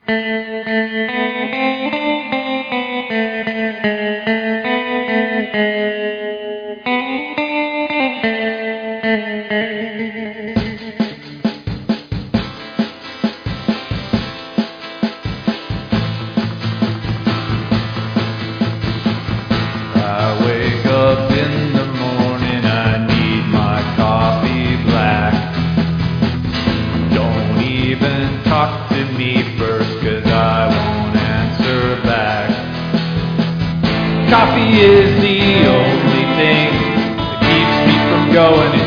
I wake up in the morning, I need my coffee black. Don't even talk to me first, 'cause I won't answer back. Coffee is the only thing that keeps me from going